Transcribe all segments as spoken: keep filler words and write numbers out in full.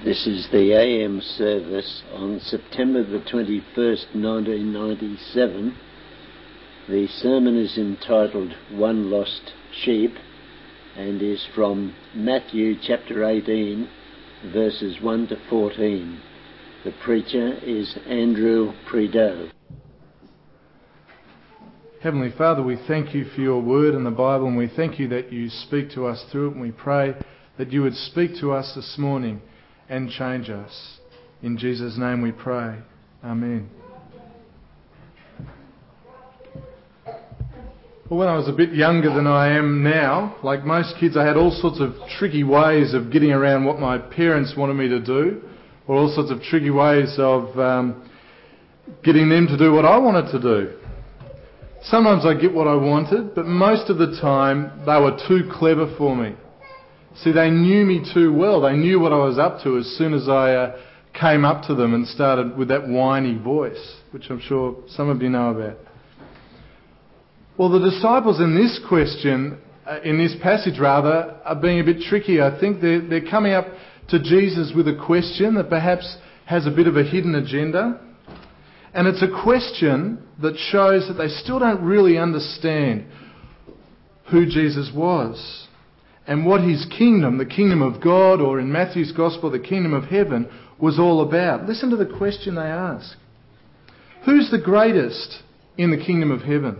This is the A M service on September the twenty-first, nineteen ninety-seven. The sermon is entitled One Lost Sheep and is from Matthew chapter eighteen, verses one to fourteen. The preacher is Andrew Prideaux. Heavenly Father, we thank you for your word in the Bible, and we thank you that you speak to us through it, and we pray that you would speak to us this morning and change us. In Jesus' name we pray. Amen. Well, when I was a bit younger than I am now, like most kids, I had all sorts of tricky ways of getting around what my parents wanted me to do, or all sorts of tricky ways of um, getting them to do what I wanted to do. Sometimes I get what I wanted, but most of the time they were too clever for me. See, they knew me too well. They knew what I was up to as soon as I uh, came up to them and started with that whiny voice, which I'm sure some of you know about. Well, the disciples in this question, uh, in this passage rather, are being a bit tricky. I think they're, they're coming up to Jesus with a question that perhaps has a bit of a hidden agenda. And it's a question that shows that they still don't really understand who Jesus was and what his kingdom, the kingdom of God, or in Matthew's Gospel, the kingdom of heaven, was all about. Listen to the question they ask. Who's the greatest in the kingdom of heaven?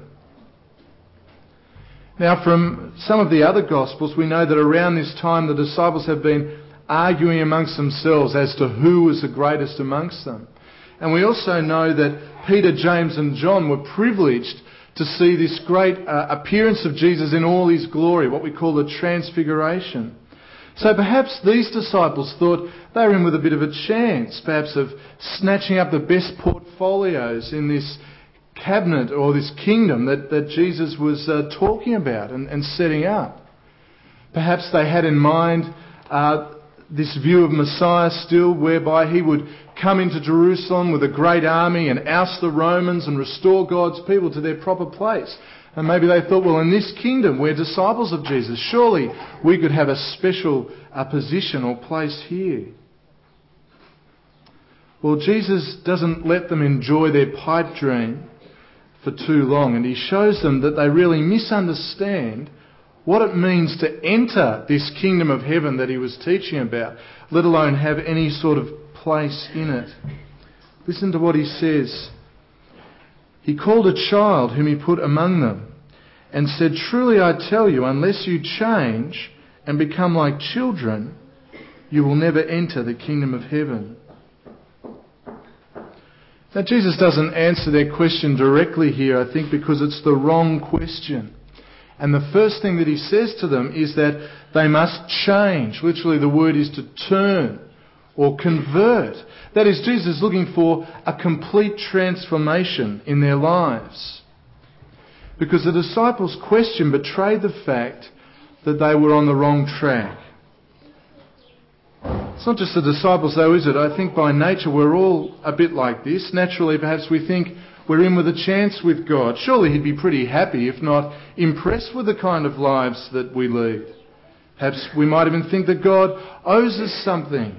Now, from some of the other Gospels, we know that around this time the disciples have been arguing amongst themselves as to who was the greatest amongst them. And we also know that Peter, James and John were privileged to see this great uh, appearance of Jesus in all his glory, what we call the Transfiguration. So perhaps these disciples thought they were in with a bit of a chance, perhaps of snatching up the best portfolios in this cabinet or this kingdom that, that Jesus was uh, talking about and, and setting up. Perhaps they had in mind uh, this view of Messiah still, whereby he would come into Jerusalem with a great army and oust the Romans and restore God's people to their proper place. And maybe they thought, well, in this kingdom, we're disciples of Jesus. Surely we could have a special uh, position or place here. Well, Jesus doesn't let them enjoy their pipe dream for too long, and he shows them that they really misunderstand what it means to enter this kingdom of heaven that he was teaching about, let alone have any sort of place in it. Listen to what he says. He called a child whom he put among them and said, "Truly I tell you, unless you change and become like children, you will never enter the kingdom of heaven." Now, Jesus doesn't answer their question directly here, I think, because it's the wrong question. And the first thing that he says to them is that they must change. Literally, the word is to turn or convert. That is, Jesus is looking for a complete transformation in their lives. Because the disciples' question betrayed the fact that they were on the wrong track. It's not just the disciples though, is it? I think by nature we're all a bit like this. Naturally, perhaps we think we're in with a chance with God. Surely he'd be pretty happy, if not impressed with the kind of lives that we lead. Perhaps we might even think that God owes us something.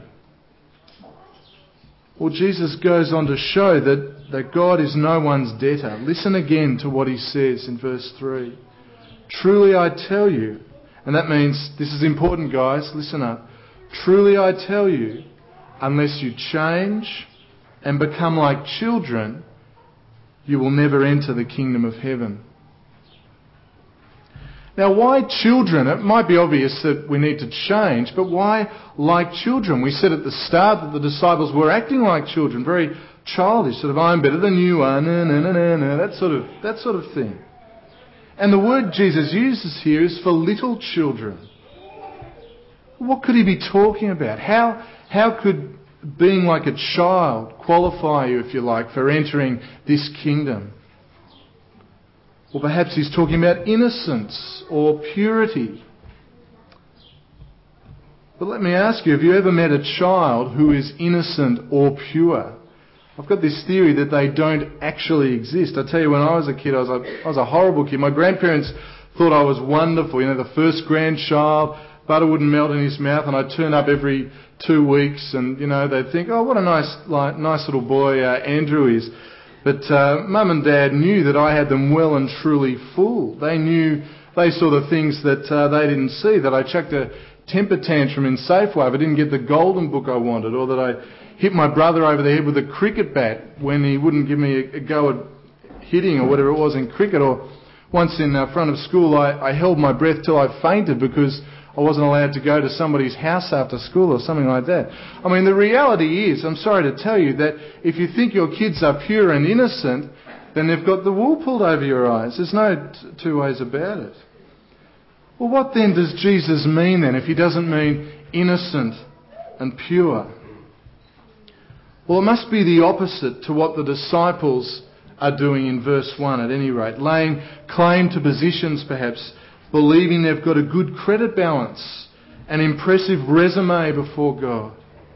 Well, Jesus goes on to show that, that God is no one's debtor. Listen again to what he says in verse three. "Truly I tell you," and that means, this is important guys, listen up. "Truly I tell you, unless you change and become like children, you will never enter the kingdom of heaven." Now, why children? It might be obvious that we need to change, but why like children? We said at the start that the disciples were acting like children, very childish, sort of, "I'm better than you are," na, na, na, na, na, that sort of, that sort of thing. And the word Jesus uses here is for little children. What could he be talking about? How, how could being like a child qualify you, if you like, for entering this kingdom? Or perhaps he's talking about innocence or purity. But let me ask you, have you ever met a child who is innocent or pure? I've got this theory that they don't actually exist. I tell you, when I was a kid, I was a, I was a horrible kid. My grandparents thought I was wonderful. You know, the first grandchild, butter wouldn't melt in his mouth, and I'd turn up every two weeks, and, you know, they'd think, oh, what a nice, like, nice little boy uh, Andrew is. But uh, Mum and Dad knew that I had them well and truly fooled. They knew, they saw the things that uh, they didn't see, that I chucked a temper tantrum in Safeway if I didn't get the golden book I wanted, or that I hit my brother over the head with a cricket bat when he wouldn't give me a, a go at hitting or whatever it was in cricket. Or once in uh, front of school, I, I held my breath till I fainted because I wasn't allowed to go to somebody's house after school or something like that. I mean, the reality is, I'm sorry to tell you, that if you think your kids are pure and innocent, then they've got the wool pulled over your eyes. There's no t- two ways about it. Well, what then does Jesus mean then if he doesn't mean innocent and pure? Well, it must be the opposite to what the disciples are doing in verse one at any rate. Laying claim to positions perhaps, believing they've got a good credit balance, an impressive resume before God.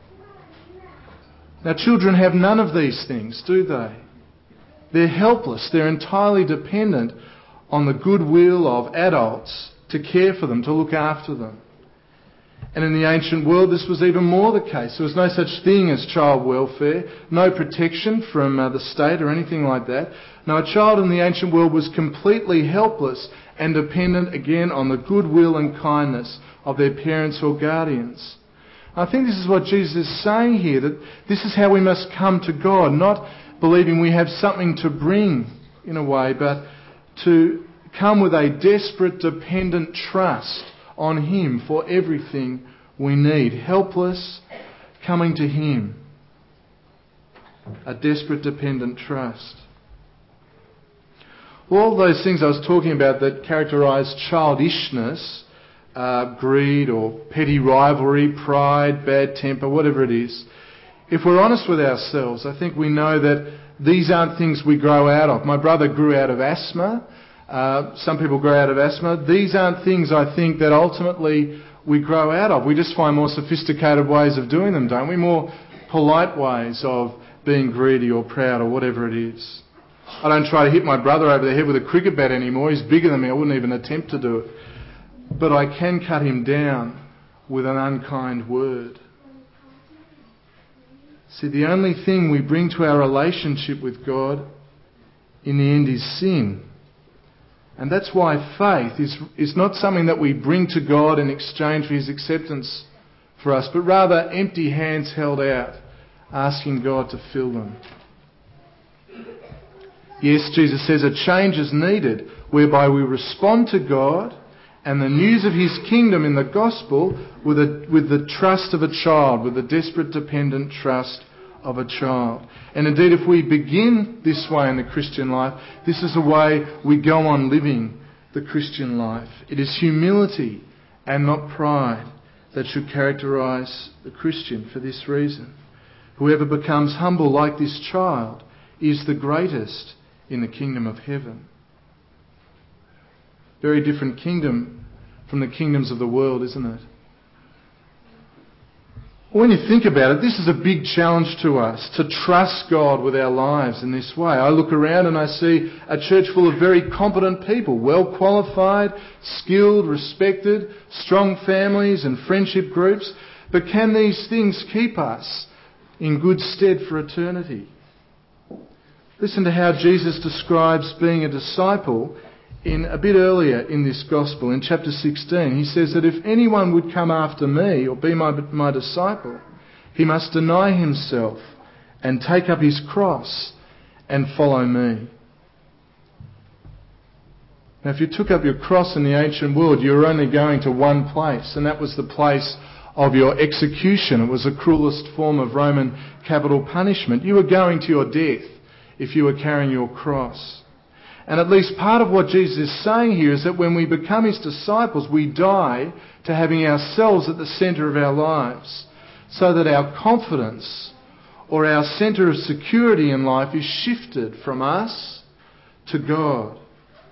Now, children have none of these things, do they? They're helpless. They're entirely dependent on the goodwill of adults to care for them, to look after them. And in the ancient world, this was even more the case. There was no such thing as child welfare, no protection from uh, the state or anything like that. No, a child in the ancient world was completely helpless and dependent, again, on the goodwill and kindness of their parents or guardians. I think this is what Jesus is saying here, that this is how we must come to God, not believing we have something to bring, in a way, but to come with a desperate, dependent trust on Him for everything we need. Helpless, coming to Him. A desperate, dependent trust. All those things I was talking about that characterise childishness, uh, greed or petty rivalry, pride, bad temper, whatever it is, if we're honest with ourselves, I think we know that these aren't things we grow out of. My brother grew out of asthma. Uh, some people grow out of asthma. These aren't things, I think, that ultimately we grow out of. We just find more sophisticated ways of doing them, don't we? More polite ways of being greedy or proud or whatever it is. I don't try to hit my brother over the head with a cricket bat anymore. He's bigger than me. I wouldn't even attempt to do it. But I can cut him down with an unkind word. See, the only thing we bring to our relationship with God in the end is sin. And that's why faith is, is not something that we bring to God in exchange for His acceptance for us, but rather empty hands held out, asking God to fill them. Yes, Jesus says a change is needed whereby we respond to God and the news of His kingdom in the gospel with, a, with the trust of a child, with the desperate, dependent trust of a child. And indeed, if we begin this way in the Christian life, this is the way we go on living the Christian life. It is humility and not pride that should characterise the Christian for this reason. Whoever becomes humble like this child is the greatest in the kingdom of heaven. Very different kingdom from the kingdoms of the world, isn't it? When you think about it, this is a big challenge to us, to trust God with our lives in this way. I look around and I see a church full of very competent people, well qualified, skilled, respected, strong families and friendship groups. But can these things keep us in good stead for eternity? Listen to how Jesus describes being a disciple in a bit earlier in this gospel, in chapter sixteen. He says that if anyone would come after me or be my, my disciple, he must deny himself and take up his cross and follow me. Now, if you took up your cross in the ancient world, you were only going to one place, and that was the place of your execution. It was the cruelest form of Roman capital punishment. You were going to your death if you were carrying your cross. And at least part of what Jesus is saying here is that when we become His disciples, we die to having ourselves at the centre of our lives, so that our confidence or our centre of security in life is shifted from us to God.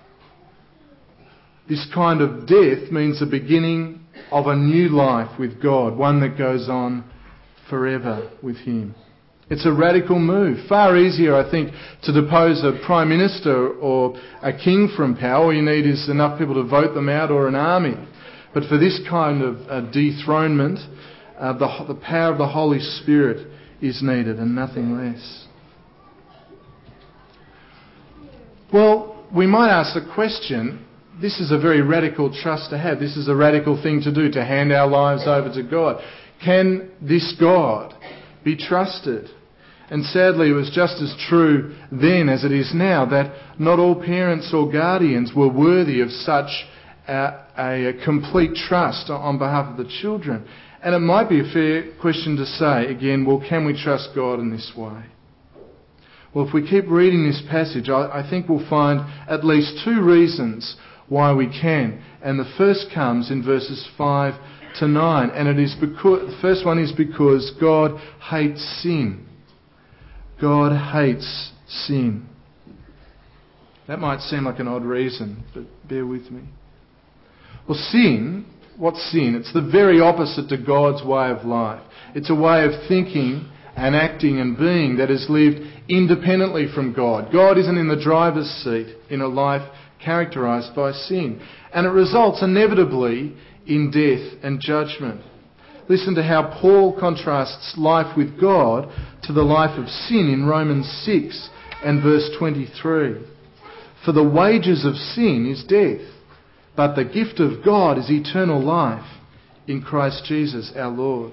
This kind of death means the beginning of a new life with God, one that goes on forever with Him. It's a radical move. Far easier, I think, to depose a prime minister or a king from power. All you need is enough people to vote them out, or an army. But for this kind of uh, dethronement, uh, the, the power of the Holy Spirit is needed and nothing less. Well, we might ask the question, this is a very radical trust to have. This is a radical thing to do, to hand our lives over to God. Can this God be trusted? And sadly, it was just as true then as it is now that not all parents or guardians were worthy of such a, a, a complete trust on behalf of the children. And it might be a fair question to say, again, well, can we trust God in this way? Well, if we keep reading this passage, I, I think we'll find at least two reasons why we can. And the first comes in verses five to nine. And it is because, the first one is because God hates sin. God hates sin. That might seem like an odd reason, but bear with me. Well, sin, what's sin? It's the very opposite to God's way of life. It's a way of thinking and acting and being that is lived independently from God. God isn't in the driver's seat in a life characterised by sin. And it results inevitably in death and judgment. Listen to how Paul contrasts life with God to the life of sin in Romans six and verse twenty-three. For the wages of sin is death, but the gift of God is eternal life in Christ Jesus our Lord.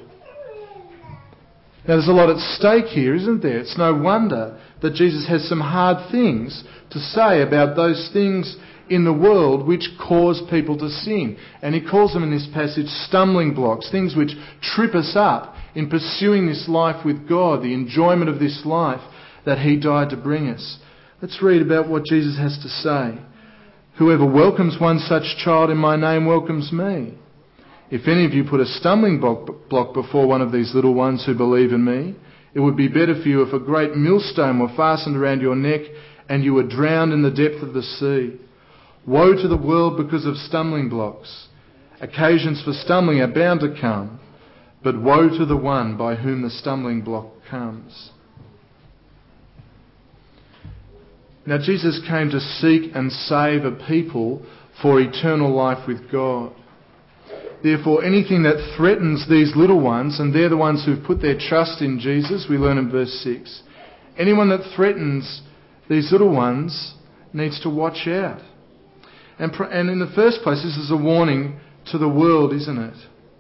Now there's a lot at stake here, isn't there? It's no wonder that Jesus has some hard things to say about those things in the world which cause people to sin. And he calls them in this passage stumbling blocks, things which trip us up in pursuing this life with God, the enjoyment of this life that he died to bring us. Let's read about what Jesus has to say. Whoever welcomes one such child in my name welcomes me. If any of you put a stumbling block before one of these little ones who believe in me, it would be better for you if a great millstone were fastened around your neck and you were drowned in the depth of the sea. Woe to the world because of stumbling blocks. Occasions for stumbling are bound to come, but woe to the one by whom the stumbling block comes. Now Jesus came to seek and save a people for eternal life with God. Therefore, anything that threatens these little ones, and they're the ones who've put their trust in Jesus, we learn in verse six, anyone that threatens these little ones needs to watch out. And, and in the first place, this is a warning to the world, isn't it?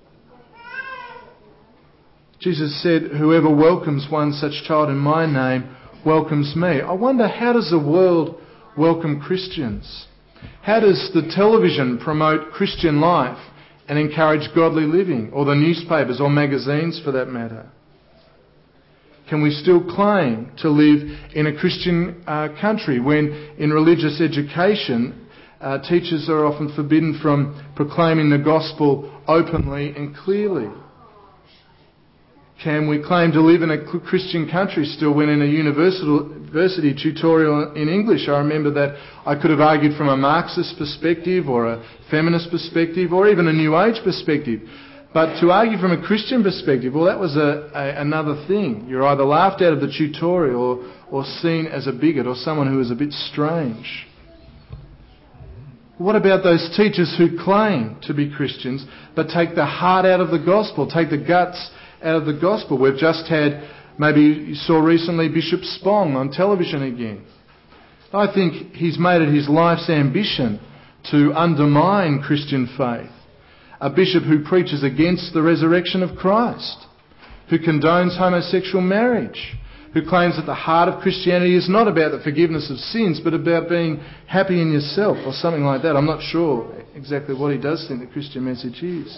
Jesus said, whoever welcomes one such child in my name welcomes me. I wonder, how does the world welcome Christians? How does the television promote Christian life and encourage godly living, or the newspapers or magazines for that matter? Can we still claim to live in a Christian uh, country when in religious education uh, teachers are often forbidden from proclaiming the gospel openly and clearly? Can we claim to live in a Christian country still when in a university tutorial in English I remember that I could have argued from a Marxist perspective or a feminist perspective or even a New Age perspective. But to argue from a Christian perspective, well, that was a, a, another thing. You're either laughed out of the tutorial or, or seen as a bigot or someone who is a bit strange. What about those teachers who claim to be Christians but take the heart out of the gospel, take the guts out of the gospel? We've just had, maybe you saw recently, Bishop Spong on television again. I think he's made it his life's ambition to undermine Christian faith. A bishop who preaches against the resurrection of Christ, who condones homosexual marriage, who claims that the heart of Christianity is not about the forgiveness of sins, but about being happy in yourself or something like that. I'm not sure exactly what he does think the Christian message is.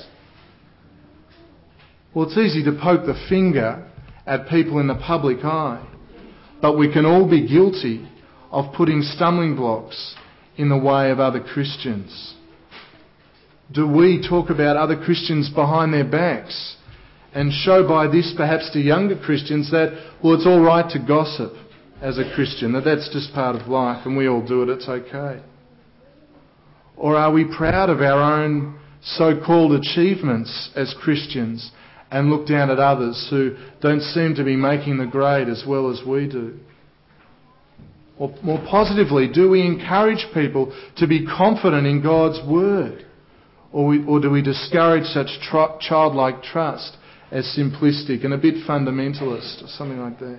Well, it's easy to poke the finger at people in the public eye, but we can all be guilty of putting stumbling blocks in the way of other Christians. Do we talk about other Christians behind their backs and show by this perhaps to younger Christians that, well, it's all right to gossip as a Christian, that that's just part of life and we all do it, it's okay? Or are we proud of our own so-called achievements as Christians and look down at others who don't seem to be making the grade as well as we do? Or more positively, do we encourage people to be confident in God's word? Or, we, or do we discourage such tr- childlike trust as simplistic and a bit fundamentalist or something like that?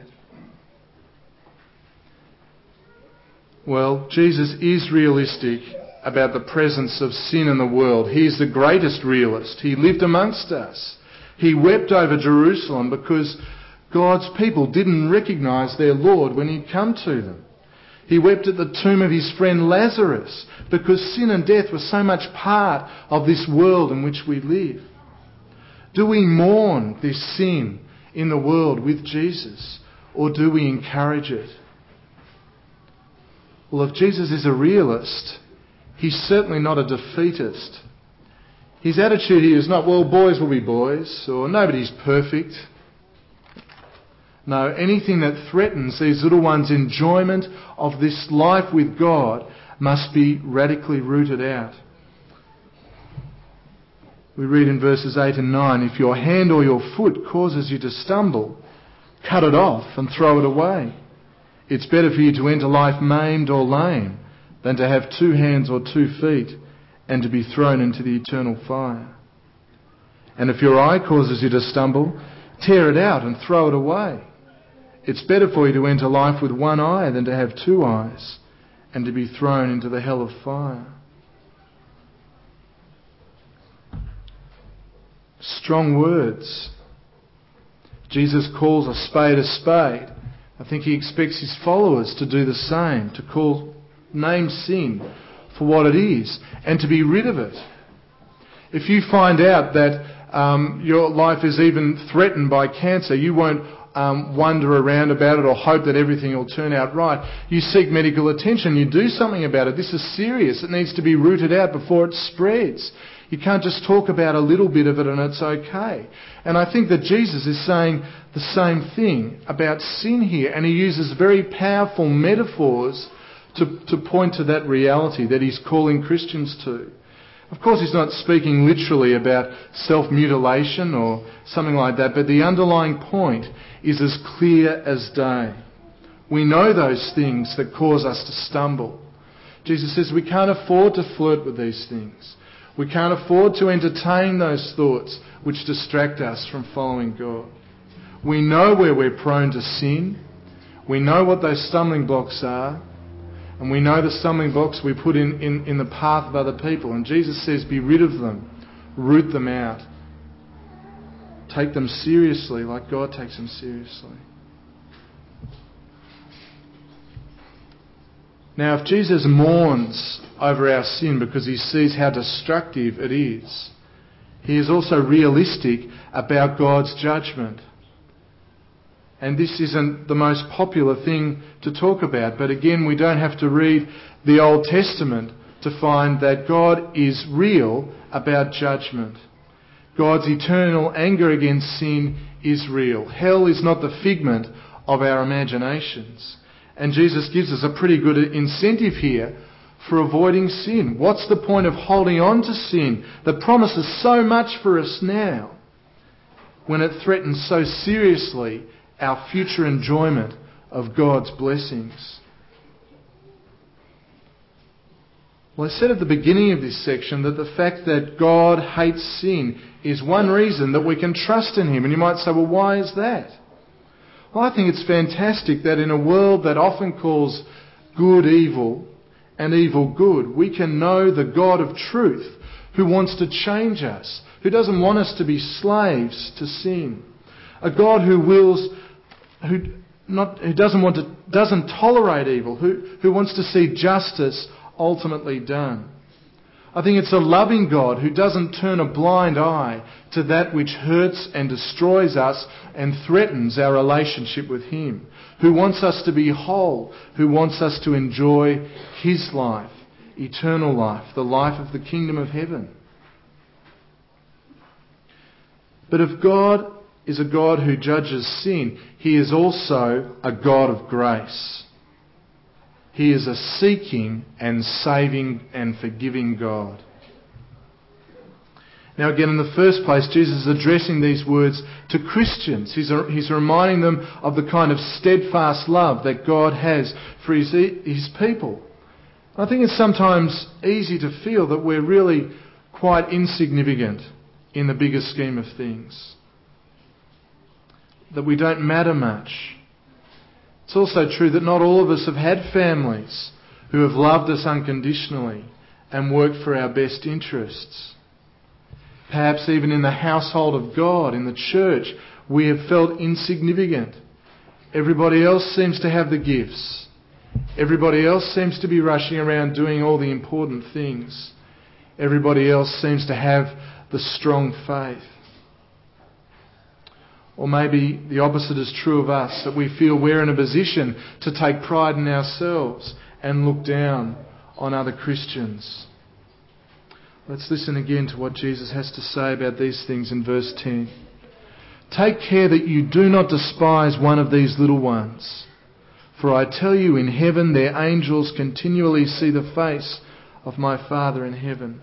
Well, Jesus is realistic about the presence of sin in the world. He is the greatest realist. He lived amongst us. He wept over Jerusalem because God's people didn't recognise their Lord when He'd come to them. He wept at the tomb of his friend Lazarus because sin and death were so much part of this world in which we live. Do we mourn this sin in the world with Jesus, or do we encourage it? Well, if Jesus is a realist, He's certainly not a defeatist. His attitude here is not, well, boys will be boys, or nobody's perfect. No, anything that threatens these little ones' enjoyment of this life with God must be radically rooted out. We read in verses eight and nine, if your hand or your foot causes you to stumble, cut it off and throw it away. It's better for you to enter life maimed or lame than to have two hands or two feet and to be thrown into the eternal fire. And if your eye causes you to stumble, tear it out and throw it away. It's better for you to enter life with one eye than to have two eyes and to be thrown into the hell of fire. Strong words. Jesus calls a spade a spade. I think He expects His followers to do the same, to call, name sin for what it is and to be rid of it. If you find out that um, your life is even threatened by cancer, you won't um, wonder around about it or hope that everything will turn out right. You seek medical attention. You do something about it. This is serious. It needs to be rooted out before it spreads. You can't just talk about a little bit of it and it's okay. And I think that Jesus is saying the same thing about sin here, and He uses very powerful metaphors to, to point to that reality that He's calling Christians to. Of course, He's not speaking literally about self-mutilation or something like that, but the underlying point is as clear as day. We know those things that cause us to stumble. Jesus says we can't afford to flirt with these things. We can't afford to entertain those thoughts which distract us from following God. We know where we're prone to sin. We know what those stumbling blocks are. And we know the stumbling blocks we put in, in, in the path of other people. And Jesus says, be rid of them. Root them out. Take them seriously like God takes them seriously. Now, if Jesus mourns over our sin because He sees how destructive it is, He is also realistic about God's judgment. And this isn't the most popular thing to talk about, but again, we don't have to read the Old Testament to find that God is real about judgment. God's eternal anger against sin is real. Hell is not the figment of our imaginations. And Jesus gives us a pretty good incentive here for avoiding sin. What's the point of holding on to sin that promises so much for us now when it threatens so seriously our future enjoyment of God's blessings? Well, I said at the beginning of this section that the fact that God hates sin is one reason that we can trust in Him. And you might say, well, why is that? Well, I think it's fantastic that in a world that often calls good evil and evil good, we can know the God of truth who wants to change us, who doesn't want us to be slaves to sin. A God who wills, who not, who doesn't want to, doesn't tolerate evil, who, who wants to see justice ultimately done. I think it's a loving God who doesn't turn a blind eye to that which hurts and destroys us and threatens our relationship with Him, who wants us to be whole, who wants us to enjoy His life, eternal life, the life of the kingdom of heaven. But if God is a God who judges sin, He is also a God of grace. He is a seeking and saving and forgiving God. Now again, in the first place, Jesus is addressing these words to Christians. He's, he's reminding them of the kind of steadfast love that God has for his, his people. I think it's sometimes easy to feel that we're really quite insignificant in the bigger scheme of things. That we don't matter much. It's also true that not all of us have had families who have loved us unconditionally and worked for our best interests. Perhaps even in the household of God, in the church, we have felt insignificant. Everybody else seems to have the gifts. Everybody else seems to be rushing around doing all the important things. Everybody else seems to have the strong faith. Or maybe the opposite is true of us, that we feel we're in a position to take pride in ourselves and look down on other Christians. Let's listen again to what Jesus has to say about these things in verse ten. Take care that you do not despise one of these little ones. For I tell you, in heaven their angels continually see the face of my Father in heaven.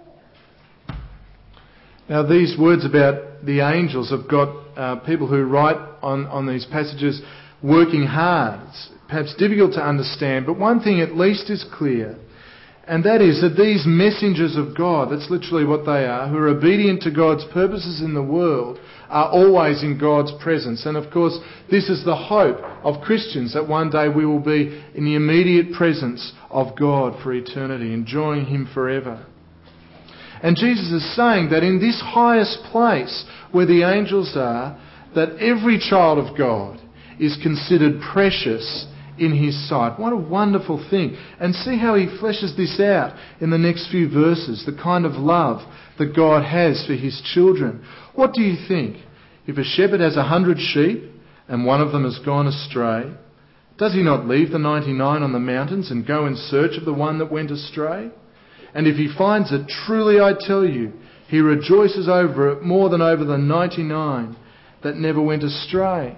Now these words about the angels have got uh, people who write on, on these passages working hard. It's perhaps difficult to understand, but one thing at least is clear, and that is that these messengers of God, that's literally what they are, who are obedient to God's purposes in the world, are always in God's presence. And of course, this is the hope of Christians, that one day we will be in the immediate presence of God for eternity, enjoying Him forever. And Jesus is saying that in this highest place where the angels are, that every child of God is considered precious in His sight. What a wonderful thing. And see how He fleshes this out in the next few verses, the kind of love that God has for His children. What do you think? If a shepherd has a hundred sheep and one of them has gone astray, does he not leave the ninety-nine on the mountains and go in search of the one that went astray? And if he finds it, truly I tell you, he rejoices over it more than over the ninety-nine that never went astray.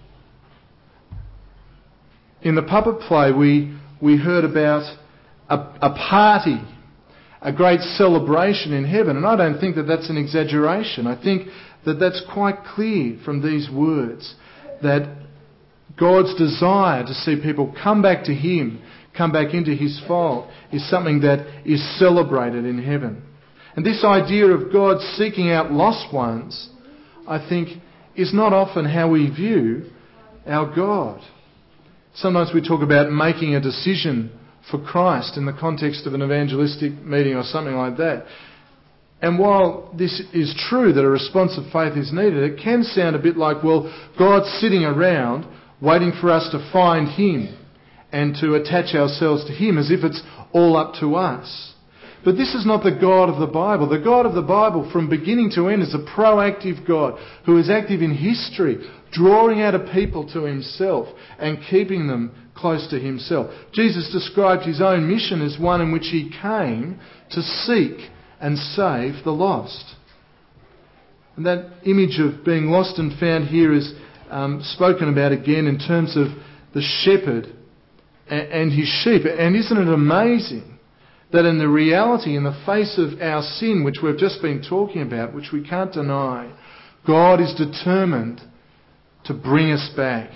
In the puppet play, we, we heard about a, a party, a great celebration in heaven. And I don't think that that's an exaggeration. I think that that's quite clear from these words, that God's desire to see people come back to Him, come back into His fold, is something that is celebrated in heaven. And this idea of God seeking out lost ones, I think, is not often how we view our God. Sometimes we talk about making a decision for Christ in the context of an evangelistic meeting or something like that. And while this is true that a response of faith is needed, it can sound a bit like, well, God's sitting around waiting for us to find Him and to attach ourselves to Him as if it's all up to us. But this is not the God of the Bible. The God of the Bible from beginning to end is a proactive God who is active in history, drawing out a people to Himself and keeping them close to Himself. Jesus described His own mission as one in which He came to seek and save the lost. And that image of being lost and found here is um, spoken about again in terms of the shepherd and, and his sheep. And isn't it amazing that in the reality, in the face of our sin, which we've just been talking about, which we can't deny, God is determined to bring us back.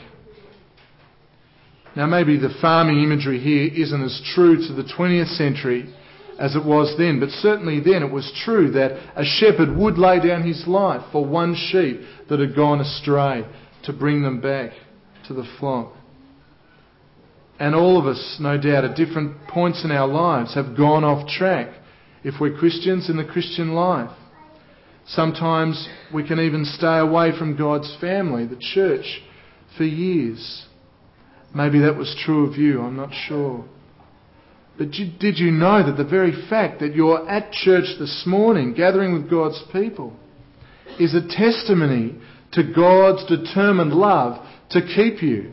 Now maybe the farming imagery here isn't as true to the twentieth century as it was then, but certainly then it was true that a shepherd would lay down his life for one sheep that had gone astray to bring them back to the flock. And all of us, no doubt, at different points in our lives have gone off track if we're Christians in the Christian life. Sometimes we can even stay away from God's family, the church, for years. Maybe that was true of you, I'm not sure. But did you know that the very fact that you're at church this morning, gathering with God's people, is a testimony to God's determined love to keep you?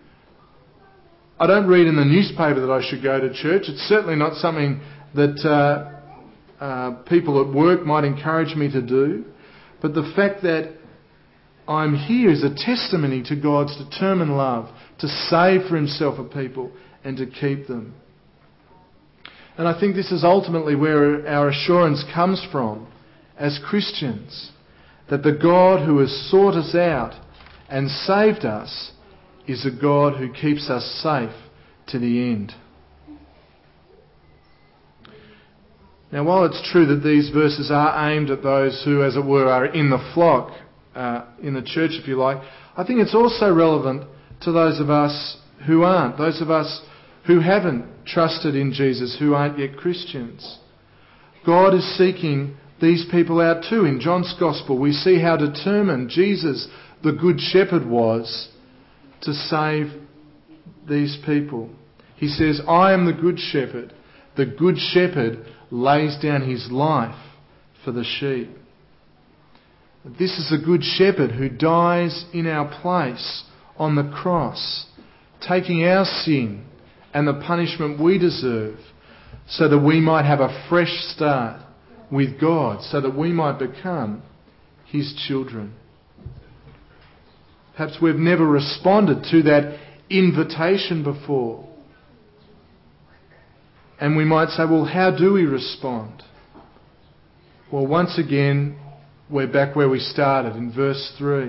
I don't read in the newspaper that I should go to church. It's certainly not something that uh, uh, people at work might encourage me to do. But the fact that I'm here is a testimony to God's determined love to save for Himself a people and to keep them. And I think this is ultimately where our assurance comes from as Christians, that the God who has sought us out and saved us is a God who keeps us safe to the end. Now, while it's true that these verses are aimed at those who, as it were, are in the flock, uh, in the church, if you like, I think it's also relevant to those of us who aren't, those of us who haven't trusted in Jesus, who aren't yet Christians. God is seeking these people out too. In John's Gospel, we see how determined Jesus, the Good Shepherd, was to save these people. He says, I am the Good Shepherd. The Good Shepherd lays down his life for the sheep. This is the Good Shepherd who dies in our place on the cross, taking our sin and the punishment we deserve, so that we might have a fresh start with God, so that we might become his children. Perhaps we've never responded to that invitation before. And we might say, well, how do we respond? Well, once again, we're back where we started in verse three.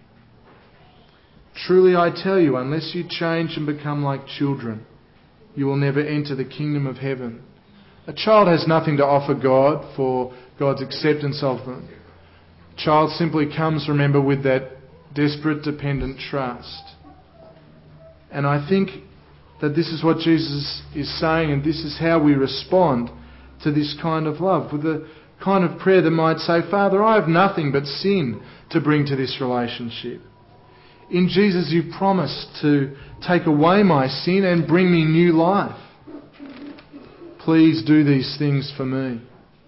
Truly I tell you, unless you change and become like children, you will never enter the kingdom of heaven. A child has nothing to offer God for God's acceptance of them. A child simply comes, remember, with that desperate, dependent trust. And I think that this is what Jesus is saying, and this is how we respond to this kind of love, with the kind of prayer that might say, Father, I have nothing but sin to bring to this relationship. In Jesus, you promised to take away my sin and bring me new life. Please do these things for me.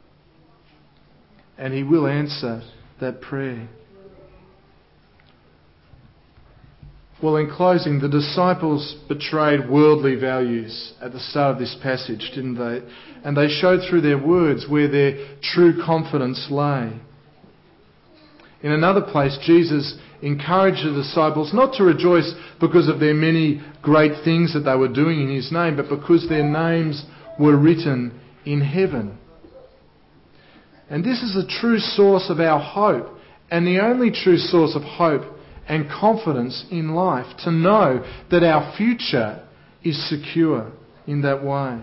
And he will answer that prayer. Well, in closing, the disciples betrayed worldly values at the start of this passage, didn't they? And they showed through their words where their true confidence lay. In another place, Jesus encouraged the disciples not to rejoice because of their many great things that they were doing in his name, but because their names were written in heaven. And this is the true source of our hope, and the only true source of hope and confidence in life, to know that our future is secure in that way.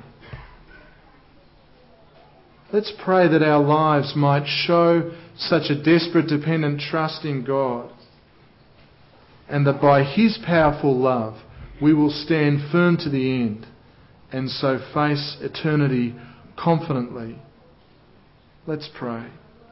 Let's pray that our lives might show such a desperate, dependent trust in God, and that by his powerful love we will stand firm to the end and so face eternity confidently. Let's pray.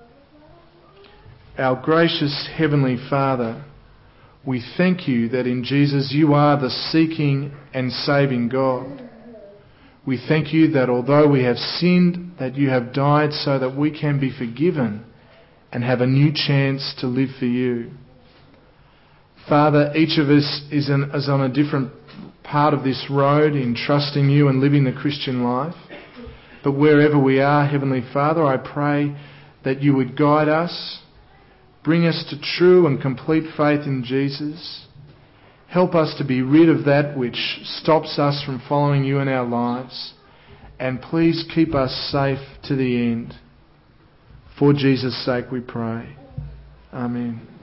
Our gracious Heavenly Father, we thank you that in Jesus you are the seeking and saving God. We thank you that although we have sinned, that you have died so that we can be forgiven and have a new chance to live for you. Father, each of us is, in, is on a different part of this road in trusting you and living the Christian life. But wherever we are, Heavenly Father, I pray that you would guide us, bring us to true and complete faith in Jesus. Help us to be rid of that which stops us from following you in our lives. And please keep us safe to the end. For Jesus' sake we pray. Amen.